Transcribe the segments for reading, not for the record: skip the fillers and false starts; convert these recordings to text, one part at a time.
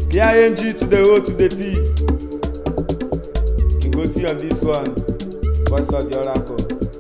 The ING to the O to the T. You go T on this one. Voice of the Oracle.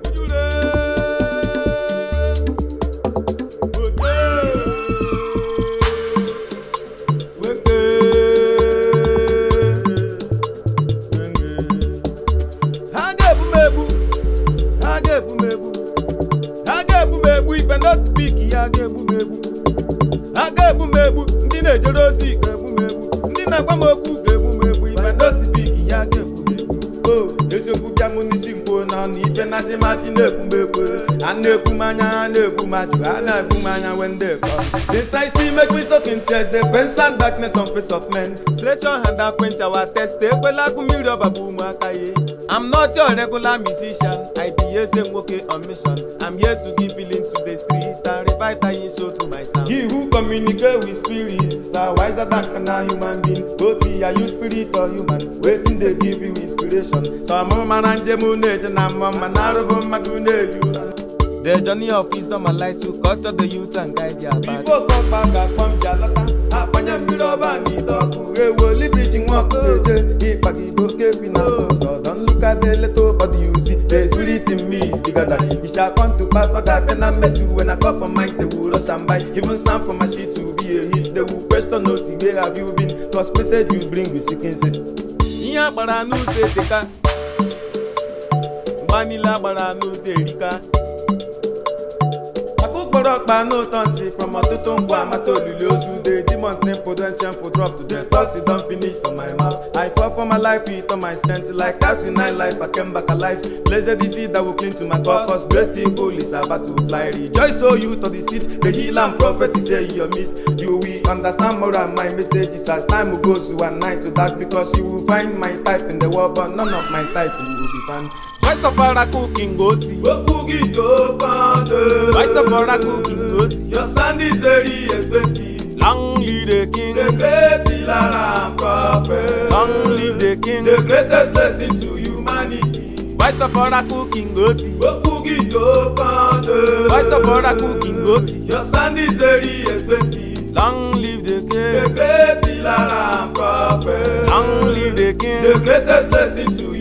If I not speak, I get bumebu. I get bumebu. Ndine jorosi get bumebu. Ndina kwamoku get bumebu. If I not speak, I get bumebu. Oh, ezo kubya munisi mbona ni ife na timati ne bumebu. Ane kumanya, ane kumaju, ane kumanya when they come. Since I see make we stuck in tears, the bends and darkness on face of men. Stretch your hand and quench our test. Take well like umiro babu makaye. I'm not your regular musician. I be a same working on mission. I'm here to give healing to the street and revitalize soul to my sound. He who communicate with spirits are wiser than a human being. Both are you spirit or human? Waiting they give you inspiration. So I'm a man and Jemunage and I'm a man out of Madune. The journey of wisdom and light to culture the youth and guide their path. Before come back, I come Jalata. Apanya Miroba Nidoku. We will live in walk to the Ipakido Kefina. So don't look at the little body you see. The spirit in me is bigger than it. It shall come to pass. So that when I met you, when I call for Mike, they will rush and buy. Even some for my shit to be a hit. They will question nothing. Where have you been? Cause message you bring with seeking set. Nya baranu se teka. Vanilla baranu se rika. No tansi from a tutungu amato luliosu. The demon train potential for drop to the thoughts you don't finish for my mouth. I fought for my life with all my strength. Like that in life I came back alive. Blessed is it that will cling to my cause. Great eagle is about to fly. Rejoice O you to the streets. The healer and prophet is there in your midst. You will understand more than my messages as time will go to one night to that. Because you will find my type in the world, but none of my type will be found. Voice of Oracle King Oti. Voice of Oracle King Oti. Your sound is very expensive. Long live the king. The great healer and prophet. Long live the king. The greatest blessing to humanity. Voice of Oracle King Oti. Voice of Oracle King Oti. Your sound is very expensive. Long live the king. The great healer and prophet. Long live the king. The greatest blessing to humanity.